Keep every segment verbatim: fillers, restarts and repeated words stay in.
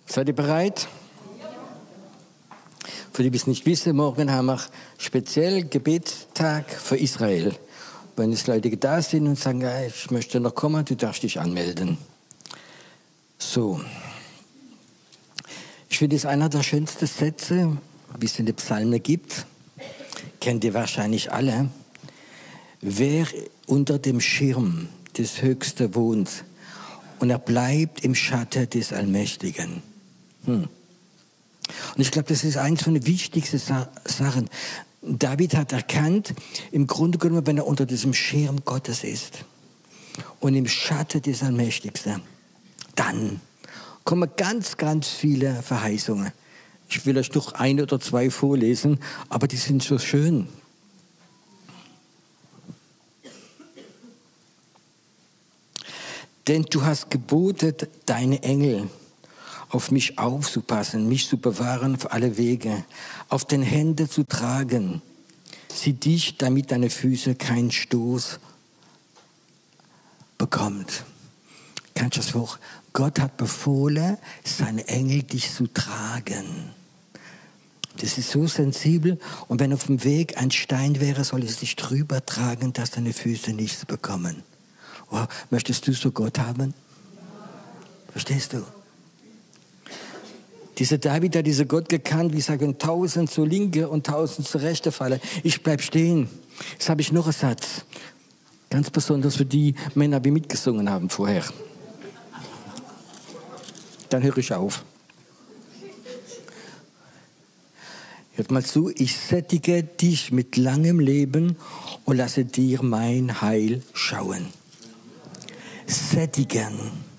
Seid ihr bereit? Für die, die es nicht wissen, morgen haben wir speziell Gebetstag für Israel. Wenn es Leute da sind und sagen, ja, ich möchte noch kommen, du darfst dich anmelden. So. Ich finde, es einer der schönsten Sätze, wie es in den Psalmen gibt. Kennt ihr wahrscheinlich alle. Wer unter dem Schirm des Höchsten wohnt und er bleibt im Schatten des Allmächtigen. Hm. Und ich glaube, das ist eines von den wichtigsten Sa- Sachen. David hat erkannt, im Grunde genommen, wenn er unter diesem Schirm Gottes ist und im Schatten des Allmächtigsten, dann kommen ganz, ganz viele Verheißungen. Ich will euch noch ein oder zwei vorlesen, aber die sind so schön. Denn du hast gebotet, deine Engel auf mich aufzupassen, mich zu bewahren auf alle Wege, auf den Händen zu tragen. Sie dich, damit deine Füße keinen Stoß bekommt. Kannst du das hoch? Gott hat befohlen, seine Engel dich zu tragen. Das ist so sensibel. Und wenn auf dem Weg ein Stein wäre, soll es dich drüber tragen, dass deine Füße nichts bekommen. Wow. Möchtest du so Gott haben? Verstehst du? Dieser David hat diesen Gott gekannt, wie sagen, tausend zur Linke und tausend zur Rechte fallen. Ich bleib stehen. Jetzt habe ich noch einen Satz. Ganz besonders für die Männer, die mitgesungen haben vorher. Dann höre ich auf. Hört mal zu, ich sättige dich mit langem Leben und lasse dir mein Heil schauen. Sättigen.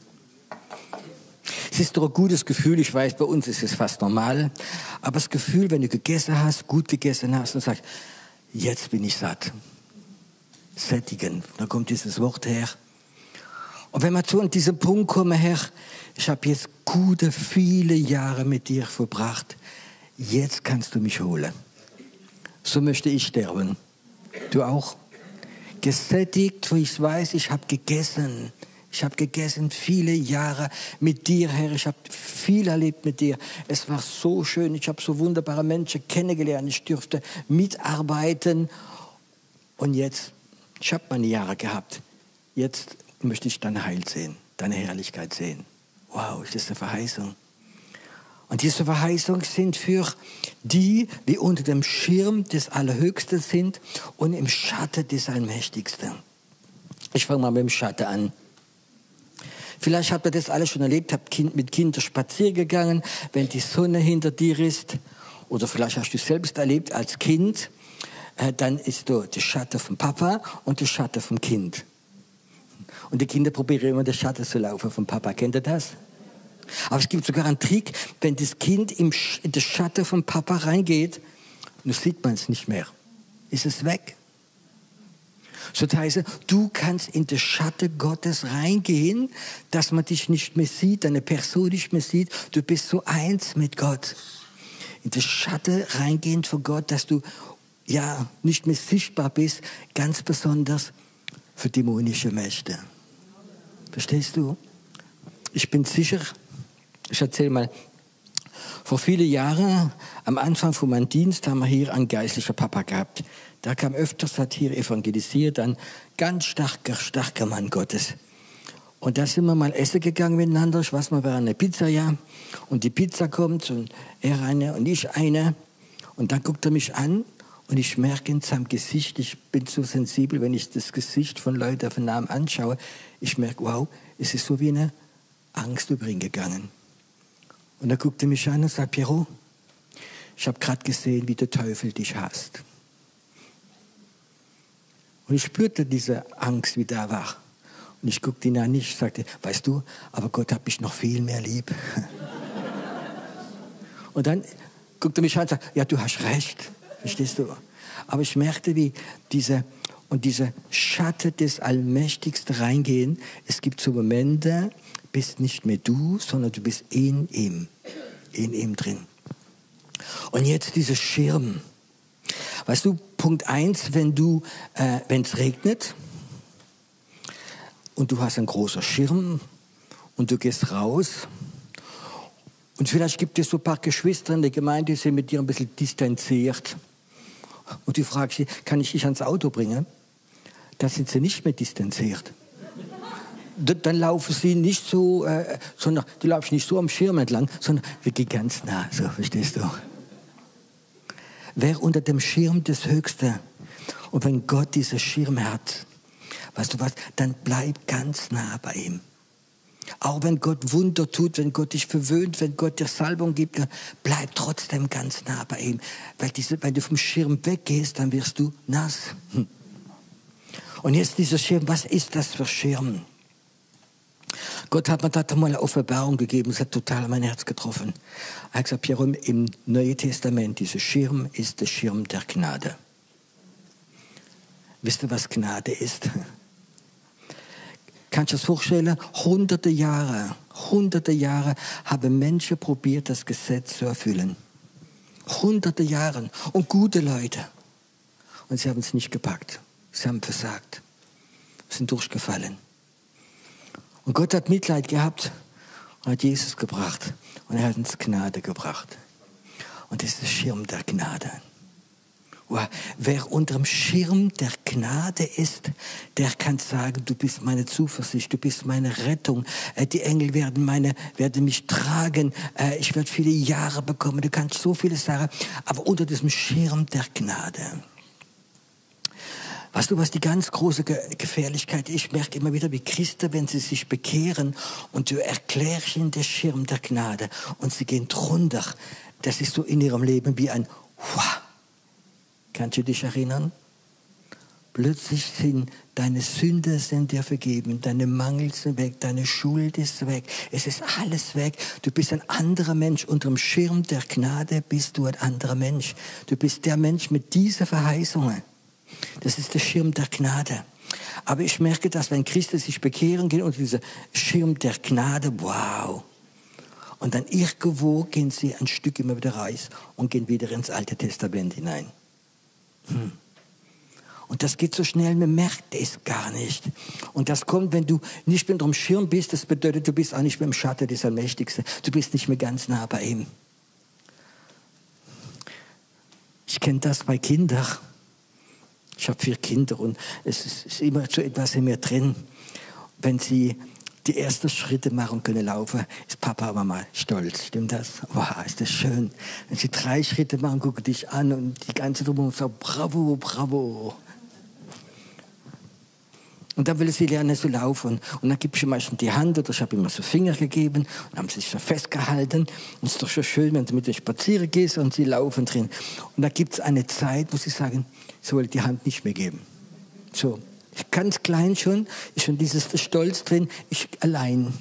Es ist doch ein gutes Gefühl, ich weiß, bei uns ist es fast normal, aber das Gefühl, wenn du gegessen hast, gut gegessen hast und sagst, jetzt bin ich satt. Sättigen, da kommt dieses Wort her. Und wenn wir zu diesem Punkt kommen, Herr, ich habe jetzt gute, viele Jahre mit dir verbracht, jetzt kannst du mich holen. So möchte ich sterben. Du auch? Gesättigt, wo ich weiß, ich habe gegessen. Ich habe gegessen viele Jahre mit dir, Herr. Ich habe viel erlebt mit dir. Es war so schön. Ich habe so wunderbare Menschen kennengelernt. Ich durfte mitarbeiten. Und jetzt, ich habe meine Jahre gehabt. Jetzt möchte ich dein Heil sehen, deine Herrlichkeit sehen. Wow, ist das eine Verheißung. Und diese Verheißungen sind für die, die unter dem Schirm des Allerhöchsten sind und im Schatten des Allmächtigsten. Ich fange mal mit dem Schatten an. Vielleicht habt ihr das alles schon erlebt, habt kind, mit Kindern spazieren gegangen, wenn die Sonne hinter dir ist. Oder vielleicht hast du es selbst erlebt als Kind. Äh, dann ist da der Schatten vom Papa und der Schatten vom Kind. Und die Kinder probieren immer, den Schatten zu laufen vom Papa. Kennt ihr das? Aber es gibt sogar einen Trick, wenn das Kind im Sch- in den Schatten vom Papa reingeht, dann sieht man es nicht mehr. Ist es weg. So das heißt, du kannst in den Schatten Gottes reingehen, dass man dich nicht mehr sieht, deine Person nicht mehr sieht. Du bist so eins mit Gott. In den Schatten reingehen von Gott, dass du ja nicht mehr sichtbar bist, ganz besonders für dämonische Mächte. Verstehst du? Ich bin sicher, ich erzähle mal, vor vielen Jahren, am Anfang von meinem Dienst, haben wir hier einen geistlichen Papa gehabt. Der kam öfters, hat hier evangelisiert, ein ganz starker, starker Mann Gottes. Und da sind wir mal essen gegangen miteinander. Ich weiß, wir waren eine Pizzeria und die Pizza kommt und er eine und ich eine. Und dann guckt er mich an und ich merke in seinem Gesicht, ich bin so sensibel, wenn ich das Gesicht von Leuten von Namen anschaue, ich merke, wow, es ist so wie eine Angst über ihn gegangen. Und er guckte mich an und sagt, Piero, ich habe gerade gesehen, wie der Teufel dich hasst. Und ich spürte diese Angst, wie da war. Und ich guckte ihn an, ich sagte, weißt du, aber Gott hat mich noch viel mehr lieb. Und dann guckte er mich an und sagte, ja, du hast recht, verstehst du? Aber ich merkte, wie diese, und diese Schatten des Allmächtigsten reingehen. Es gibt so Momente, bist nicht mehr du, sondern du bist in ihm, in ihm drin. Und jetzt dieser Schirm. Weißt du, Punkt eins, wenn du, äh, wenn es regnet und du hast einen großen Schirm und du gehst raus Und vielleicht gibt es so ein paar Geschwister in der Gemeinde, die sind mit dir ein bisschen distanziert. Und du fragst sie, kann ich dich ans Auto bringen? Da sind sie nicht mehr distanziert. Dann laufen sie nicht so, äh, sondern du laufst nicht so am Schirm entlang, sondern wir gehen ganz nah, so, verstehst du? Wer unter dem Schirm des Höchsten, und wenn Gott diesen Schirm hat, weißt du was, dann bleib ganz nah bei ihm. Auch wenn Gott Wunder tut, wenn Gott dich verwöhnt, wenn Gott dir Salbung gibt, bleib trotzdem ganz nah bei ihm. Weil diese, wenn du vom Schirm weggehst, dann wirst du nass. Und jetzt dieser Schirm, was ist das für Schirm? Gott hat mir da mal eine Offenbarung gegeben, das hat total mein Herz getroffen. Er hat gesagt, Pierre, im Neuen Testament, dieser Schirm ist der Schirm der Gnade. Wisst ihr, was Gnade ist? Kannst du dir das vorstellen? Hunderte Jahre, hunderte Jahre haben Menschen probiert, das Gesetz zu erfüllen. Hunderte Jahre. Und gute Leute. Und sie haben es nicht gepackt. Sie haben versagt. Sie sind durchgefallen. Und Gott hat Mitleid gehabt und hat Jesus gebracht. Und er hat uns Gnade gebracht. Und das ist der Schirm der Gnade. Wow. Wer unter dem Schirm der Gnade ist, der kann sagen, du bist meine Zuversicht, du bist meine Rettung. Äh, die Engel werden, meine, werden mich tragen. Äh, ich werde viele Jahre bekommen. Du kannst so viele sagen. Aber unter diesem Schirm der Gnade. Weißt du, was die ganz große Ge- Gefährlichkeit ist? Ich merke immer wieder, wie Christen, wenn sie sich bekehren und du erklärst ihnen den Schirm der Gnade und sie gehen drunter. Das ist so in ihrem Leben wie ein Wow. Kannst du dich erinnern? Plötzlich sind deine Sünden sind dir vergeben, deine Mangel sind weg, deine Schuld ist weg, es ist alles weg. Du bist ein anderer Mensch. Unter dem Schirm der Gnade bist du ein anderer Mensch. Du bist der Mensch mit dieser Verheißungen. Das ist der Schirm der Gnade. Aber ich merke, dass wenn Christen sich bekehren, gehen unter dieser Schirm der Gnade, wow. Und dann irgendwo gehen sie ein Stück immer wieder raus und gehen wieder ins Alte Testament hinein. Hm. Und das geht so schnell, man merkt es gar nicht. Und das kommt, wenn du nicht mehr unterm Schirm bist, das bedeutet, du bist auch nicht mehr im Schatten des Allmächtigsten. Du bist nicht mehr ganz nah bei ihm. Ich kenne das bei Kindern. Ich habe vier Kinder und es ist immer so etwas in mir drin. Wenn sie die ersten Schritte machen können laufen, ist Papa und Mama stolz. Stimmt das? Wow, ist das schön. Wenn sie drei Schritte machen, gucken dich an und die ganze Drumherum sagt, bravo, bravo. Und dann will sie lernen zu laufen. Und dann gebe ich ihm meistens die Hand oder ich habe ihm so Finger gegeben und haben sie sich so festgehalten. Und es ist doch schon schön, wenn du mit denen spazieren gehst und sie laufen drin. Und da gibt es eine Zeit, wo sie sagen, sie wollen die Hand nicht mehr geben. So. Ganz klein schon, ist schon dieses Stolz drin, ich allein.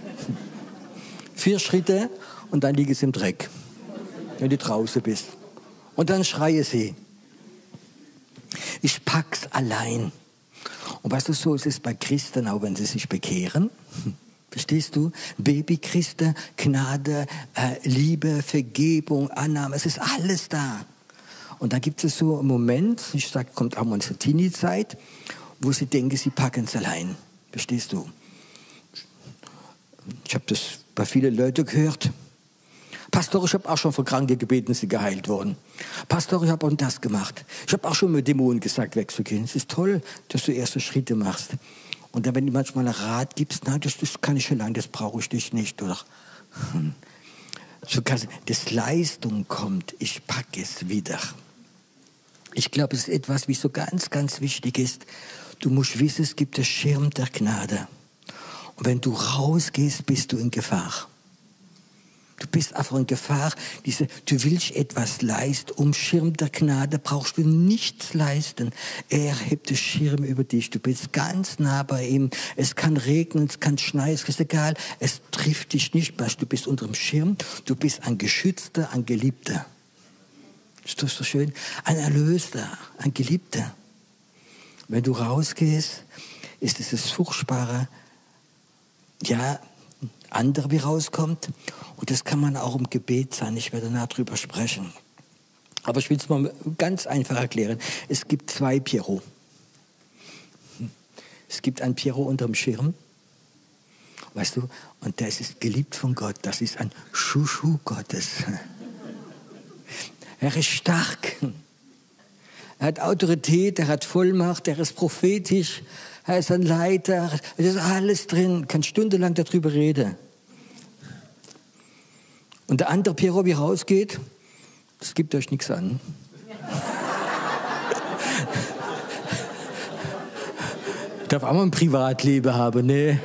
Vier Schritte und dann liege sie im Dreck, wenn du draußen bist. Und dann schreie sie. Ich pack's allein. Und weißt du, so ist es bei Christen, auch wenn sie sich bekehren. Verstehst du? Babychristen, Gnade, äh, Liebe, Vergebung, Annahme, es ist alles da. Und dann gibt es so einen Moment, ich sage, kommt auch mal unsere Teenie-Zeit, wo sie denken, sie packen es allein. Verstehst du? Ich habe das bei vielen Leuten gehört. Pastor, ich habe auch schon für Kranke gebeten, sie geheilt wurden. Pastor, ich habe auch das gemacht. Ich habe auch schon mit Dämonen gesagt, wegzugehen. Es ist toll, dass du erste Schritte machst. Und dann, wenn du manchmal einen Rat gibst, nein, das, das kann ich allein, das brauche ich dich nicht. Oder so kann das Leistung kommt, ich packe es wieder. Ich glaube, es ist etwas, wie so ganz, ganz wichtig ist. Du musst wissen, es gibt den Schirm der Gnade. Und wenn du rausgehst, bist du in Gefahr. Du bist einfach in Gefahr. Diese, du willst etwas leisten. Um Schirm der Gnade brauchst du nichts leisten. Er hebt den Schirm über dich. Du bist ganz nah bei ihm. Es kann regnen, es kann schneien, es ist egal. Es trifft dich nicht. Du bist unter dem Schirm. Du bist ein Geschützter, ein Geliebter. Ist das so schön? Ein Erlöster, ein Geliebter. Wenn du rausgehst, ist es das Furchtbare, ja, andere wie rauskommt. Und das kann man auch im Gebet sein. Ich werde danach drüber sprechen. Aber ich will es mal ganz einfach erklären. Es gibt zwei Pierrot. Es gibt ein Pierrot unterm Schirm Weißt du, und das ist geliebt von Gott, das ist ein Schuschu Gottes. Er ist stark, er hat Autorität, er hat Vollmacht, er ist prophetisch, er ist ein Leiter, es ist alles drin, kann stundenlang darüber reden. Und der andere Piero, wie rausgeht, das gibt euch nichts an. Ich darf auch mal ein Privatleben haben, ne?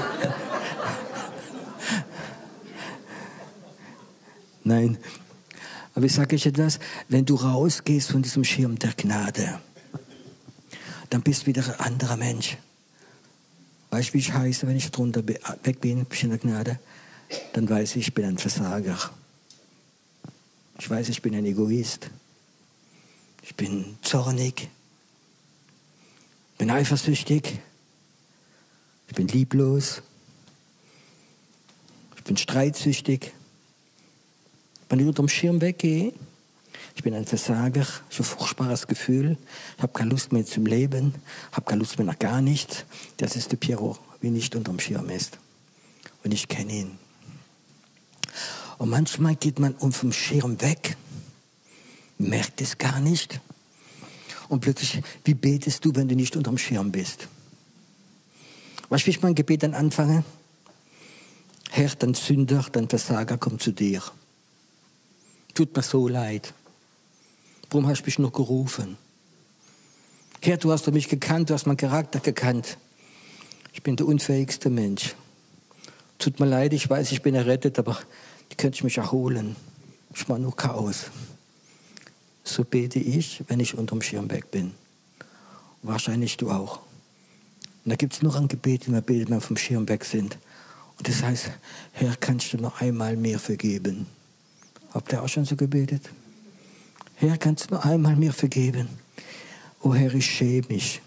Nein. Aber ich sage euch etwas, wenn du rausgehst von diesem Schirm der Gnade, dann bist du wieder ein anderer Mensch. Weißt du, wie ich heiße, wenn ich drunter weg bin, bin ich in der Gnade? Dann weiß ich, ich bin ein Versager. Ich weiß, ich bin ein Egoist. Ich bin zornig. Ich bin eifersüchtig. Ich bin lieblos. Ich bin streitsüchtig. Wenn ich unter dem Schirm weggehe, ich bin ein Versager, ich habe ein furchtbares Gefühl, ich habe keine Lust mehr zum Leben, habe keine Lust mehr nach gar nichts. Das ist der Piero, wie nicht unter dem Schirm ist. Und ich kenne ihn. Und manchmal geht man vom Schirm weg, merkt es gar nicht. Und plötzlich, wie betest du, wenn du nicht unter dem Schirm bist? Weißt du, wie ich mein Gebet dann anfange? Herr, dein Sünder, dein Versager, komm zu dir. Tut mir so leid. Warum hast du mich noch gerufen? Herr, du hast mich gekannt, du hast meinen Charakter gekannt. Ich bin der unfähigste Mensch. Tut mir leid, ich weiß, ich bin errettet, aber ich könnte mich erholen. Ich mache nur Chaos. So bete ich, wenn ich unterm Schirm weg bin. Wahrscheinlich du auch. Und da gibt es noch ein Gebet, wie man betet, wenn wir vom Schirm weg sind. Und das heißt, Herr, kannst du noch einmal mehr vergeben? Habt ihr auch schon so gebetet? Herr, kannst du noch einmal mir vergeben? Oh Herr, ich schäme mich.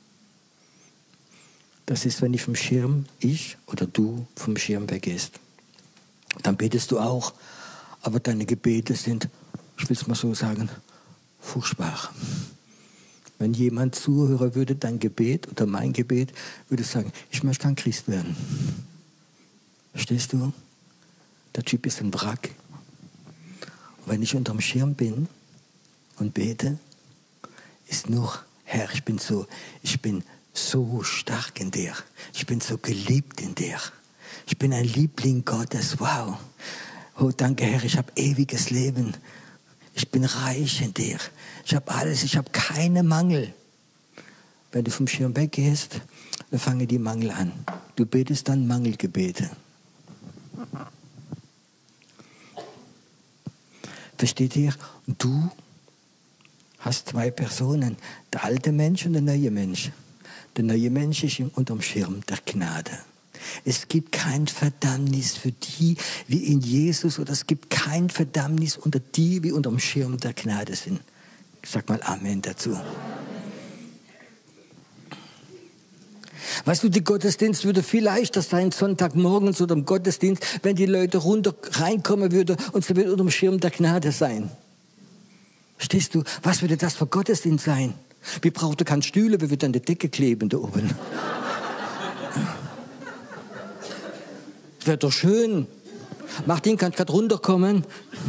Das ist, wenn ich vom Schirm, ich oder du vom Schirm weggehst. Dann betest du auch, aber deine Gebete sind, ich will es mal so sagen, furchtbar. Wenn jemand zuhören würde, dein Gebet oder mein Gebet, würde sagen, ich möchte kein Christ werden. Verstehst du? Der Typ ist ein Wrack. Wenn ich unterm Schirm bin und bete, ist nur, Herr, ich bin so, ich bin so stark in dir. Ich bin so geliebt in dir. Ich bin ein Liebling Gottes. Wow. Oh, danke, Herr, ich habe ewiges Leben. Ich bin reich in dir. Ich habe alles, ich habe keine Mangel. Wenn du vom Schirm weggehst, dann fangen die Mangel an. Du betest dann Mangelgebete. Versteht ihr? Und du hast zwei Personen, der alte Mensch und der neue Mensch. Der neue Mensch ist unterm Schirm der Gnade. Es gibt kein Verdammnis für die, wie in Jesus, oder es gibt kein Verdammnis unter die, wie unterm Schirm der Gnade sind. Ich sag mal Amen dazu. Weißt du, der Gottesdienst würde viel leichter sein, Sonntagmorgens oder im Gottesdienst, wenn die Leute runter reinkommen würden und sie würden unter dem Schirm der Gnade sein. Verstehst du? Was würde das für Gottesdienst sein? Wir brauchen keine Stühle, wir würden an der Decke kleben da oben. Das wäre doch schön. Martin, kannst gerade runterkommen?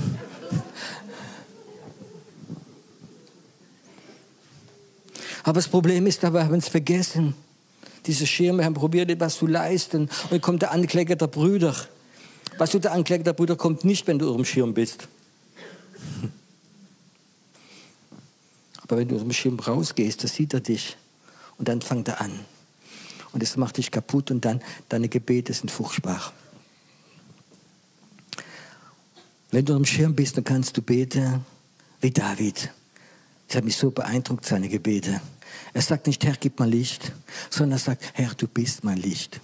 Aber das Problem ist, wir haben es vergessen. Diese Schirme haben probiert, etwas zu leisten. Und dann kommt der Ankläger der Brüder. Weißt du, der Ankläger der Brüder kommt nicht, wenn du auf dem Schirm bist. Aber wenn du aus dem Schirm rausgehst, dann sieht er dich. Und dann fängt er an. Und das macht dich kaputt und dann deine Gebete sind furchtbar. Wenn du am Schirm bist, dann kannst du beten wie David. Das hat mich so beeindruckt, seine Gebete. Er sagt nicht, Herr, gib mir Licht, sondern er sagt, Herr, du bist mein Licht.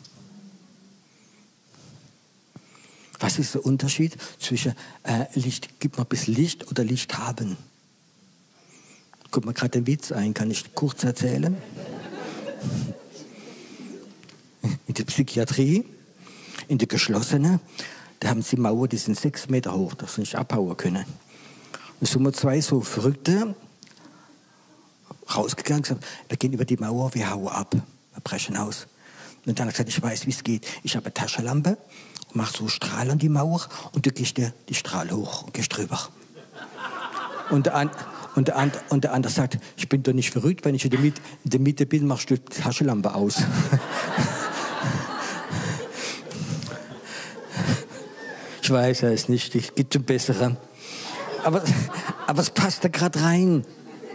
Was ist der Unterschied zwischen äh, Licht, gib mir ein bisschen Licht oder Licht haben? Kommt mir gerade der Witz ein, kann ich kurz erzählen? In der Psychiatrie, in der geschlossenen, da haben sie Mauern, die sind sechs Meter hoch, das sie nicht abhauen können. Und so sind zwei so Verrückte rausgegangen und gesagt, wir gehen über die Mauer, wir hauen ab, wir brechen aus. Und dann hat er gesagt, ich weiß, wie es geht. Ich habe eine Taschenlampe, mache so Strahl an die Mauer und du gehst dir die Strahl hoch und gehst drüber. Und der, an, und, der, und der andere sagt, ich bin doch nicht verrückt, wenn ich in der Mitte, in der Mitte bin, machst du die Taschenlampe aus. Ich weiß es nicht, es gibt schon bessere. Aber, aber es passt da gerade rein.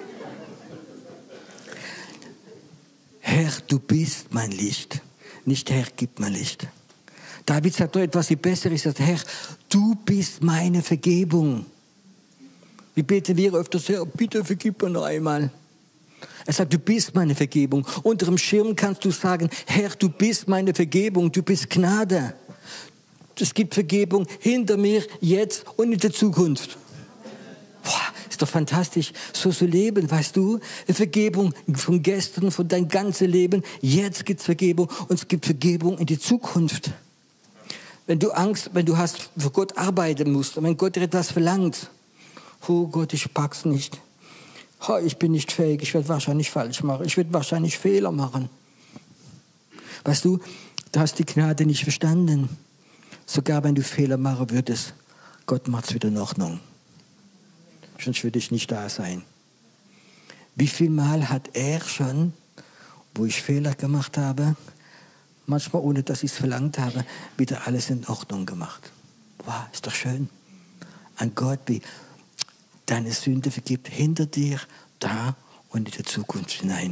Herr, du bist mein Licht. Nicht Herr, gib mir Licht. David sagt doch etwas, wie besser ist. Er sagt, Herr, du bist meine Vergebung. Wie beten wir öfters, Herr, bitte vergib mir noch einmal. Er sagt, du bist meine Vergebung. Unter dem Schirm kannst du sagen, Herr, du bist meine Vergebung, du bist Gnade. Es gibt Vergebung hinter mir, jetzt und in der Zukunft. Boah, ist doch fantastisch, so zu leben, weißt du? Vergebung von gestern, von deinem ganzen Leben. Jetzt gibt es Vergebung und es gibt Vergebung in die Zukunft. Wenn du Angst, wenn du hast, für Gott arbeiten musst und wenn Gott dir etwas verlangt, oh Gott, ich pack's nicht. Oh, ich bin nicht fähig, ich werde wahrscheinlich falsch machen, ich werde wahrscheinlich Fehler machen. Weißt du, du hast die Gnade nicht verstanden. Sogar wenn du Fehler machen würdest, Gott macht es wieder in Ordnung. Sonst würde ich nicht da sein. Wie viel Mal hat er schon, wo ich Fehler gemacht habe, manchmal ohne dass ich es verlangt habe, wieder alles in Ordnung gemacht. Wow, ist doch schön. An Gott, wie deine Sünde vergibt, hinter dir, da und in die Zukunft hinein.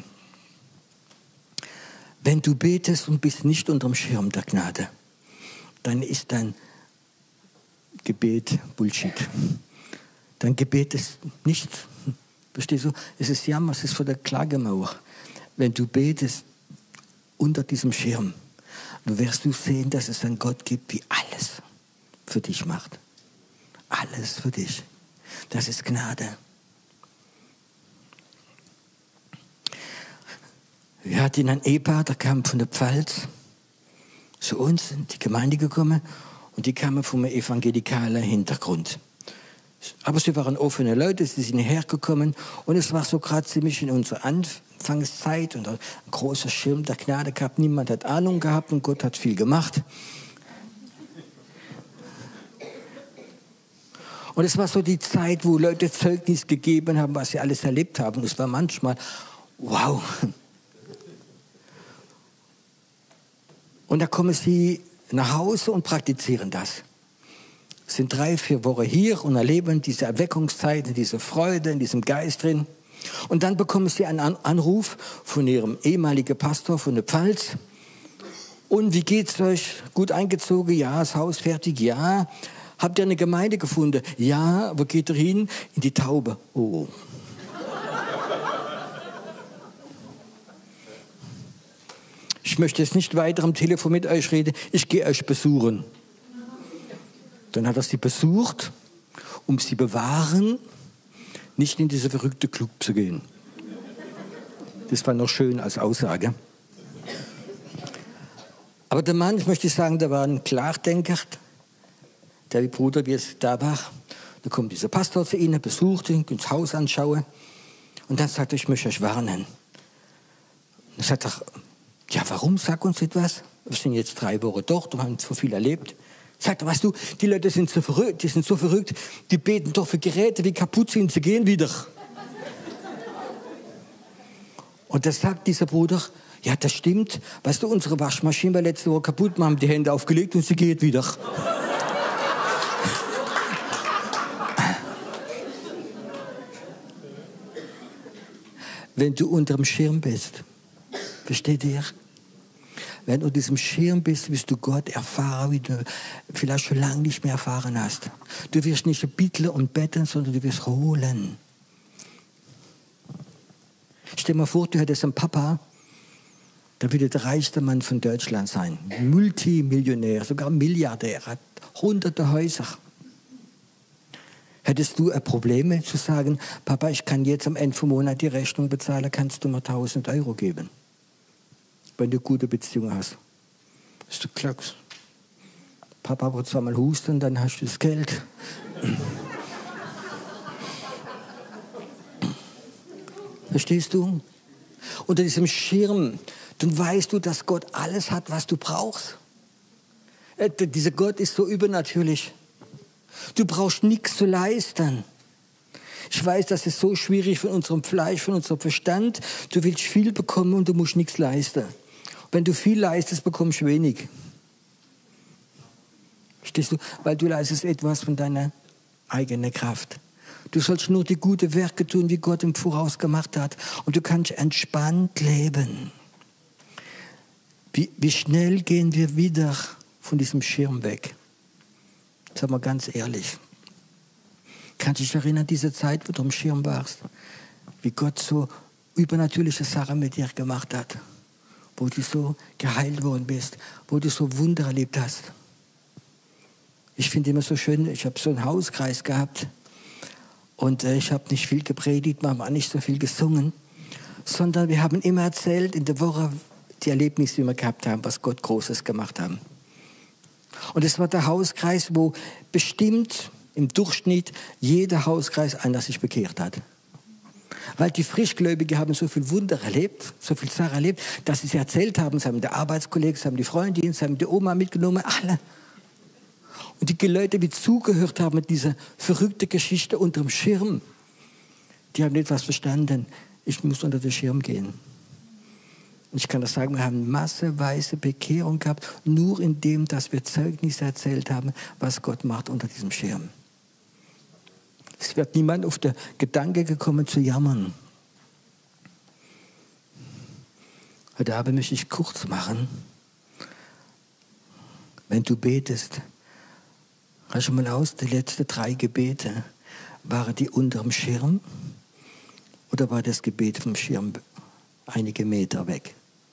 Wenn du betest und bist nicht unter dem Schirm der Gnade, dann ist dein Gebet Bullshit. Dein Gebet ist nichts. Verstehst du? Es ist Jammer, es ist vor der Klagemauer. Wenn du betest unter diesem Schirm, dann wirst du sehen, dass es einen Gott gibt, wie alles für dich macht. Alles für dich. Das ist Gnade. Wir hatten ein Ehepaar, der kam von der Pfalz zu uns in die Gemeinde gekommen und die kamen vom evangelikalen Hintergrund. Aber sie waren offene Leute, sie sind hergekommen und es war so gerade ziemlich in unserer Anfangszeit und ein großer Schirm der Gnade gehabt. Niemand hat Ahnung gehabt und Gott hat viel gemacht. Und es war so die Zeit, wo Leute Zeugnis gegeben haben, was sie alles erlebt haben. Und es war manchmal, wow. Und da kommen sie nach Hause und praktizieren das. Sind drei, vier Wochen hier und erleben diese Erweckungszeit, diese Freude, in diesem Geist drin. Und dann bekommen sie einen Anruf von ihrem ehemaligen Pastor von der Pfalz. Und wie geht's euch? Gut eingezogen? Ja. Das Haus fertig? Ja. Habt ihr eine Gemeinde gefunden? Ja. Wo geht ihr hin? In die Taube. Oh. Ich möchte jetzt nicht weiter am Telefon mit euch reden. Ich gehe euch besuchen. Dann hat er sie besucht, um sie bewahren, nicht in diese verrückte Club zu gehen. Das war noch schön als Aussage. Aber der Mann, ich möchte sagen, der war ein Klardenker. Der wie Bruder, wie es da war. Da kommt dieser Pastor zu ihnen, besucht ihn, ins Haus anschauen. Und dann sagt er, ich möchte euch warnen. Dann sagt er, ja, warum? Sag uns etwas. Wir sind jetzt drei Wochen dort und haben so viel erlebt. Sagt er, weißt du, die Leute sind so verrückt, die sind so verrückt, die beten doch für Geräte, wie kaputt sind, sie gehen wieder. Und da sagt dieser Bruder, ja, das stimmt. Weißt du, unsere Waschmaschine war letzte Woche kaputt, wir haben die Hände aufgelegt und sie geht wieder. Wenn du unter dem Schirm bist, versteht ihr? Wenn du unter diesem Schirm bist, wirst du Gott erfahren, wie du vielleicht schon lange nicht mehr erfahren hast. Du wirst nicht bitteln und betten, sondern du wirst holen. Stell dir mal vor, du hättest einen Papa, der würde der reichste Mann von Deutschland sein. Multimillionär, sogar Milliardär, hat hunderte Häuser. Hättest du Probleme zu sagen, Papa, ich kann jetzt am Ende vom Monat die Rechnung bezahlen, kannst du mir tausend Euro geben? Wenn du gute Beziehungen hast. Ist du klackst. Papa wird zwar mal husten, dann hast du das Geld. Verstehst du? Unter diesem Schirm, dann weißt du, dass Gott alles hat, was du brauchst. Äh, dieser Gott ist so übernatürlich. Du brauchst nichts zu leisten. Ich weiß, das ist so schwierig von unserem Fleisch, von unserem Verstand. Du willst viel bekommen und du musst nichts leisten. Wenn du viel leistest, bekommst du wenig. Verstehst du? Weil du leistest etwas von deiner eigenen Kraft. Du sollst nur die guten Werke tun, wie Gott im Voraus gemacht hat. Und du kannst entspannt leben. Wie, wie schnell gehen wir wieder von diesem Schirm weg? Sag mal ganz ehrlich. Kannst du dich erinnern an diese Zeit, wo du am Schirm warst? Wie Gott so übernatürliche Sachen mit dir gemacht hat. Wo du so geheilt worden bist. Wo du so Wunder erlebt hast. Ich finde immer so schön, ich habe so einen Hauskreis gehabt. Und äh, ich habe nicht viel gepredigt, wir haben auch nicht so viel gesungen. Sondern wir haben immer erzählt in der Woche die Erlebnisse, die wir gehabt haben, was Gott Großes gemacht haben. Und es war der Hauskreis, wo bestimmt im Durchschnitt jeder Hauskreis einer sich bekehrt hat. Weil die Frischgläubigen haben so viel Wunder erlebt, so viel Sachen erlebt, dass sie es erzählt haben. Sie haben die Arbeitskollegen, sie haben die Freundin, sie haben die Oma mitgenommen, alle. Und die Leute, die zugehört haben mit dieser verrückten Geschichte unter dem Schirm, die haben etwas verstanden. Ich muss unter den Schirm gehen. Und ich kann das sagen, wir haben masseweise Bekehrung gehabt, nur indem, dass wir Zeugnisse erzählt haben, was Gott macht unter diesem Schirm. Es wird niemand auf den Gedanke gekommen zu jammern. Heute Abend möchte ich kurz machen. Wenn du betest, hast du mal aus, die letzten drei Gebete, waren die unter dem Schirm oder war das Gebet vom Schirm einige Meter weg?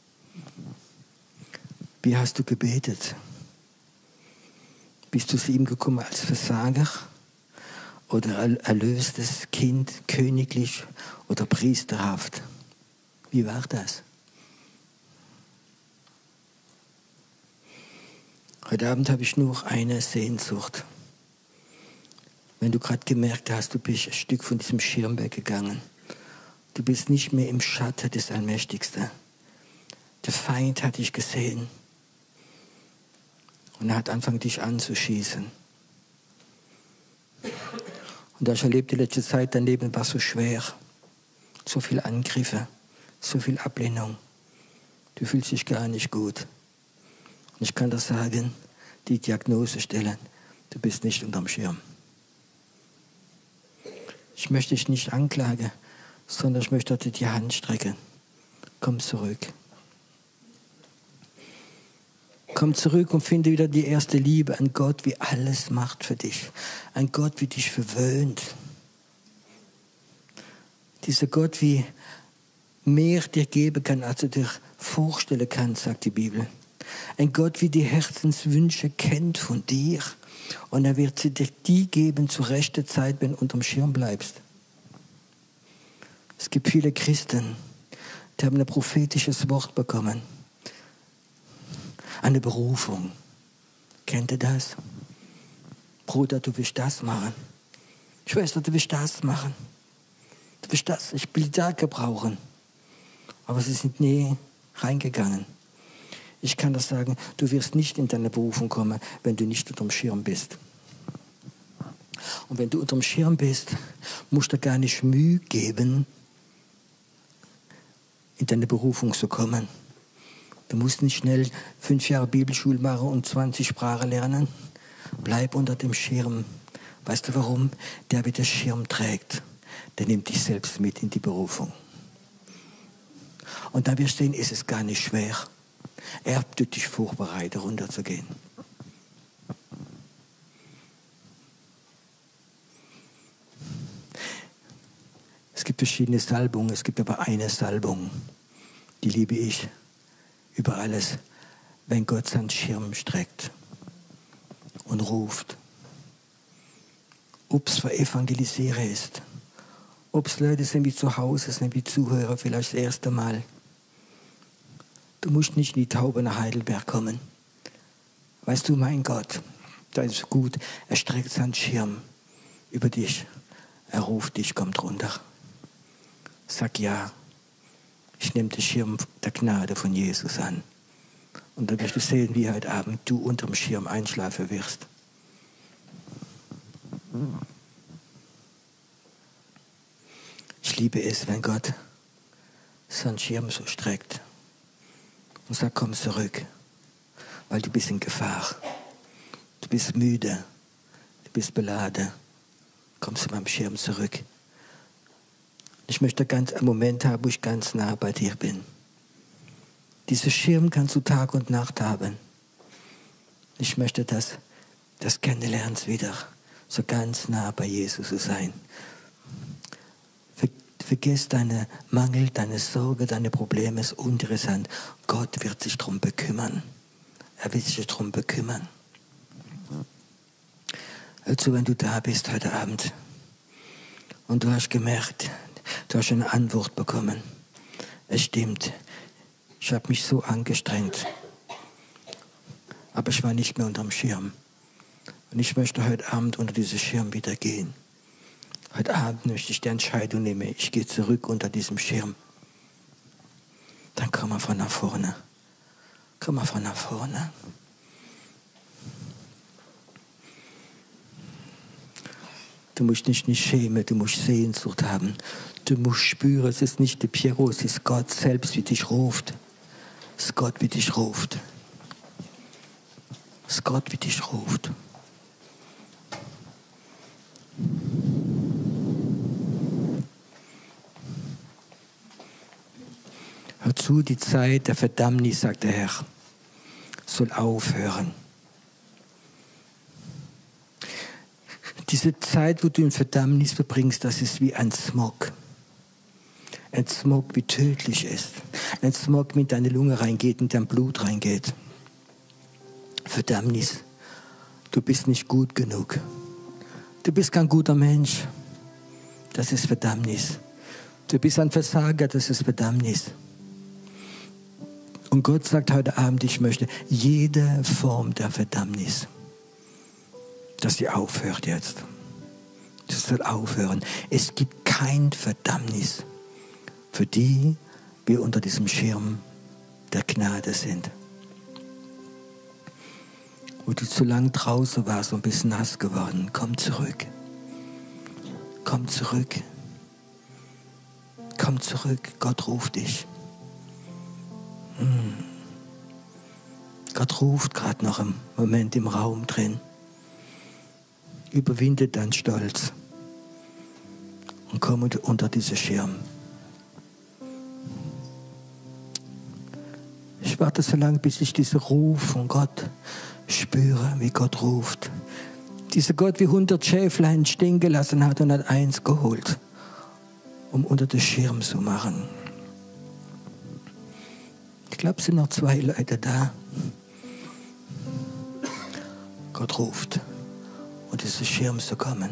Wie hast du gebetet? Bist du zu ihm gekommen als Versager oder erlöstes Kind, königlich oder priesterhaft? Wie war das? Heute Abend habe ich nur eine Sehnsucht. Wenn du gerade gemerkt hast, du bist ein Stück von diesem Schirm weggegangen. Du bist nicht mehr im Schatten des Allmächtigsten. Der Feind hat dich gesehen. Und er hat angefangen, dich anzuschießen. Und das erlebt die letzte Zeit, dein Leben war so schwer. So viele Angriffe, so viel Ablehnung. Du fühlst dich gar nicht gut. Und ich kann das sagen, die Diagnose stellen, du bist nicht unterm Schirm. Ich möchte dich nicht anklagen, sondern ich möchte dir die Hand strecken. Komm zurück. Komm zurück und finde wieder die erste Liebe. Ein Gott, wie alles macht für dich. Ein Gott, wie dich verwöhnt. Dieser Gott, wie mehr dir geben kann, als du dir vorstellen kannst, sagt die Bibel. Ein Gott, wie die Herzenswünsche kennt von dir. Und er wird sie dir die geben zur rechten Zeit, wenn du unterm Schirm bleibst. Es gibt viele Christen, die haben ein prophetisches Wort bekommen. Eine Berufung. Kennt ihr das? Bruder, du willst das machen. Schwester, du willst das machen. Du willst das. Ich will da gebrauchen. Aber sie sind nie reingegangen. Ich kann das sagen, du wirst nicht in deine Berufung kommen, wenn du nicht unterm Schirm bist. Und wenn du unterm Schirm bist, musst du gar nicht Mühe geben, in deine Berufung zu kommen. Du musst nicht schnell fünf Jahre Bibelschule machen und zwanzig Sprachen lernen. Bleib unter dem Schirm. Weißt du warum? Der, der den Schirm trägt, der nimmt dich selbst mit in die Berufung. Und dann wirst du sehen, ist es gar nicht schwer. Er tut dich vorbereiten, runterzugehen. Es gibt verschiedene Salbungen, es gibt aber eine Salbung, die liebe ich über alles, wenn Gott seinen Schirm streckt und ruft. Ob es für Evangelisieren ist, ob es Leute sind wie zu Hause sind, wie Zuhörer, vielleicht das erste Mal. Du musst nicht in die Taube nach Heidelberg kommen. Weißt du, mein Gott, da ist es gut, er streckt seinen Schirm über dich. Er ruft dich, kommt runter. Sag ja. ich nehme den Schirm der Gnade von Jesus an. Und dann wirst du sehen, wie heute Abend du unterm Schirm einschlafen wirst. Ich liebe es, wenn Gott seinen Schirm so streckt und sagt, komm zurück, weil du bist in Gefahr. Du bist müde, du bist beladen. Komm zu meinem Schirm zurück. Ich möchte ganz einen Moment haben, wo ich ganz nah bei dir bin. Diesen Schirm kannst du Tag und Nacht haben. Ich möchte, dass das kennenlernst wieder, so ganz nah bei Jesus zu sein. Ver, vergiss deine Mangel, deine Sorge, deine Probleme, ist uninteressant. Gott wird sich darum bekümmern. Er wird sich darum bekümmern. Also wenn du da bist heute Abend und du hast gemerkt, du hast eine Antwort bekommen. Es stimmt, ich habe mich so angestrengt, aber ich war nicht mehr unterm Schirm. Und ich möchte heute Abend unter diesen Schirm wieder gehen. Heute Abend möchte ich die Entscheidung nehmen, ich gehe zurück unter diesem Schirm. Dann komm mal von nach vorne. Komm mal von nach vorne. Du musst dich nicht schämen, du musst Sehnsucht haben. Du musst spüren, es ist nicht der Piero, es ist Gott selbst, wie dich ruft. Es ist Gott, wie dich ruft. Es ist Gott, wie dich ruft. Hör zu, die Zeit der Verdammnis, sagt der Herr, soll aufhören. Diese Zeit, wo du in Verdammnis verbringst, das ist wie ein Smog. Ein Smog, wie tödlich ist. Ein Smog, mit deine Lunge reingeht und dein Blut reingeht. Verdammnis. Du bist nicht gut genug. Du bist kein guter Mensch. Das ist Verdammnis. Du bist ein Versager, das ist Verdammnis. Und Gott sagt heute Abend, ich möchte jede Form der Verdammnis, dass sie aufhört jetzt. Das soll aufhören. Es gibt kein Verdammnis für die, die unter diesem Schirm der Gnade sind. Wo du zu lang draußen warst und bist nass geworden, komm zurück. Komm zurück. Komm zurück. Gott ruft dich. Hm. Gott ruft gerade noch im Moment im Raum drin. Überwinde deinen Stolz und komm unter diesen Schirm. Ich warte so lange, bis ich diesen Ruf von Gott spüre, wie Gott ruft. Dieser Gott wie hundert Schäflein stehen gelassen hat und hat eins geholt, um unter den Schirm zu machen. Ich glaube, es sind noch zwei Leute da. Gott ruft, unter diesen Schirm zu kommen.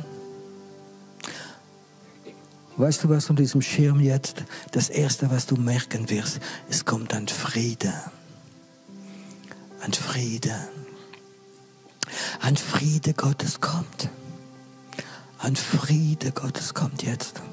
Weißt du was von diesem Schirm jetzt? Das Erste, was du merken wirst, es kommt ein Friede. Ein Friede. Ein Friede Gottes kommt. Ein Friede Gottes kommt jetzt.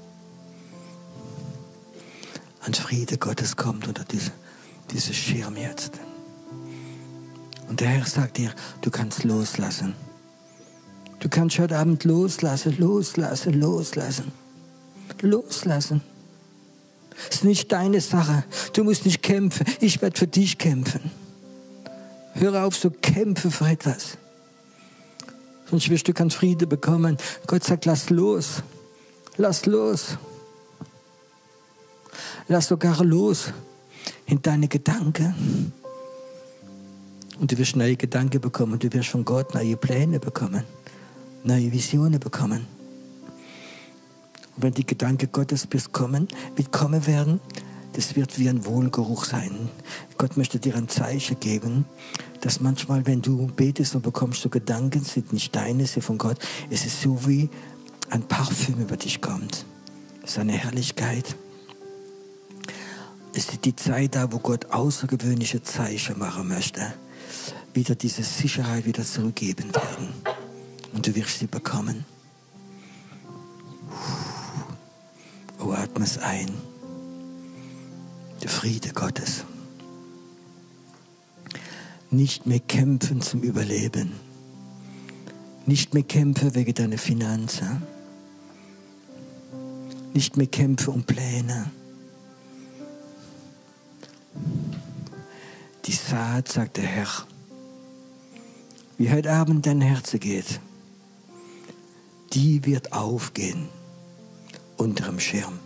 Ein Friede Gottes kommt unter diese, diese Schirm jetzt. Und der Herr sagt dir, du kannst loslassen. Du kannst heute Abend loslassen, loslassen, loslassen. Loslassen. Es ist nicht deine Sache. Du musst nicht kämpfen. Ich werde für dich kämpfen. Hör auf, so kämpfe für etwas. Sonst wirst du keinen Frieden bekommen. Gott sagt, lass los. Lass los. Lass sogar los in deine Gedanken. Und du wirst neue Gedanken bekommen. Du wirst von Gott neue Pläne bekommen. Neue Visionen bekommen. Und wenn die Gedanken Gottes bis kommen, wird kommen werden, das wird wie ein Wohlgeruch sein. Gott möchte dir ein Zeichen geben, dass manchmal, wenn du betest und bekommst so Gedanken, sind nicht deine, sind von Gott. Es ist so wie ein Parfüm über dich kommt. Es ist eine Herrlichkeit. Es ist die Zeit da, wo Gott außergewöhnliche Zeichen machen möchte. Wieder diese Sicherheit wieder zurückgeben werden. Und du wirst sie bekommen. Oh, atme es ein. der Friede Gottes. Nicht mehr kämpfen zum Überleben. Nicht mehr kämpfen wegen deiner Finanzen. Nicht mehr kämpfen um Pläne. Die Saat, sagt der Herr, wie heute Abend dein Herz geht, die wird aufgehen unter dem Schirm.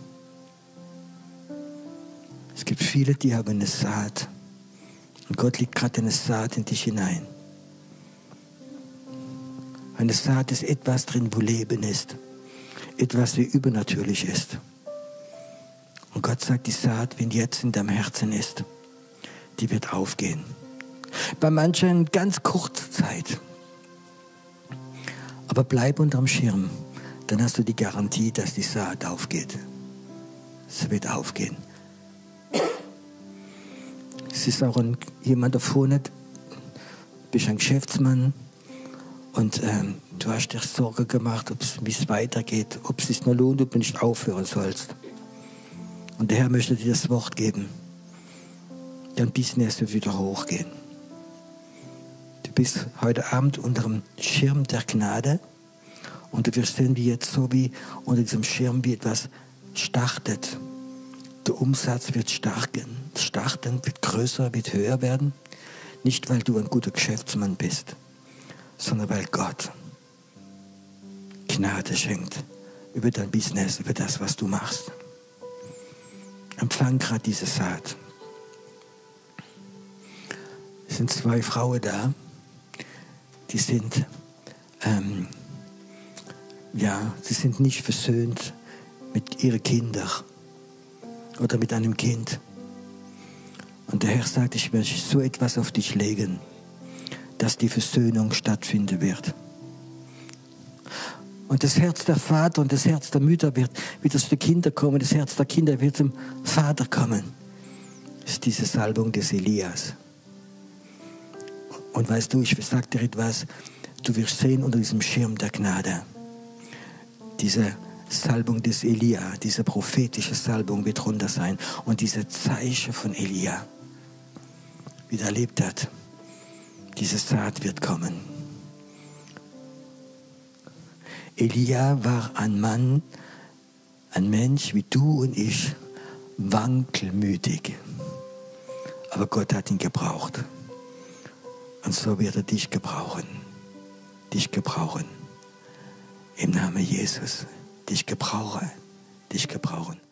Es gibt viele, die haben eine Saat. Und Gott legt gerade eine Saat in dich hinein. Eine Saat ist etwas drin, wo Leben ist. Etwas, wie übernatürlich ist. Und Gott sagt, die Saat, wenn jetzt in deinem Herzen ist, die wird aufgehen. Bei manchen ganz kurze Zeit. Aber bleib unterm Schirm, dann hast du die Garantie, dass die Saat aufgeht. Es wird aufgehen. Es ist auch ein, jemand da vorne, du bist ein Geschäftsmann und ähm, du hast dir Sorgen gemacht, wie es weitergeht, ob es sich noch lohnt, ob du nicht aufhören sollst. Und der Herr möchte dir das Wort geben. Dein Business wird wieder hochgehen. Du bist heute Abend unter dem Schirm der Gnade und du wirst sehen, wie jetzt so wie unter diesem Schirm wie etwas startet. Der Umsatz wird starten, starten, wird größer, wird höher werden. Nicht, weil du ein guter Geschäftsmann bist, sondern weil Gott Gnade schenkt über dein Business, über das, was du machst. Empfang gerade diese Saat. Es sind zwei Frauen da, die sind, ähm, ja, sie sind nicht versöhnt mit ihren Kindern oder mit einem Kind. Und der Herr sagt, ich möchte so etwas auf dich legen, dass die Versöhnung stattfinden wird. Und das Herz der Vater und das Herz der Mütter wird wieder zu den Kindern kommen, das Herz der Kinder wird zum Vater kommen. Das ist diese Salbung des Elias. Und weißt du, ich sage dir etwas, du wirst sehen unter diesem Schirm der Gnade, diese Salbung des Elia, diese prophetische Salbung wird runter sein. Und diese Zeichen von Elia, wie er erlebt hat, diese Saat wird kommen. Elia war ein Mann, ein Mensch wie du und ich, wankelmütig. Aber Gott hat ihn gebraucht. Und so wird er dich gebrauchen. Dich gebrauchen. Im Namen Jesus. Dich gebrauche. Dich gebrauchen.